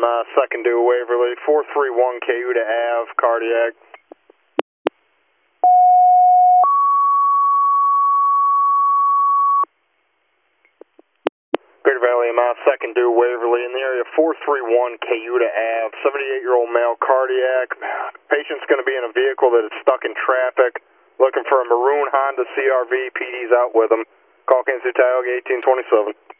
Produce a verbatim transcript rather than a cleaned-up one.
M I, second due Waverly, four three one Cayuga Ave, cardiac. Greater Valley M I, second due Waverly, in the area four three one Cayuga Ave, seventy-eight-year-old male, cardiac. Patient's going to be in a vehicle that is stuck in traffic, looking for a maroon Honda C R V. P D's out with him. Call Kansas City Tioga eighteen twenty-seven.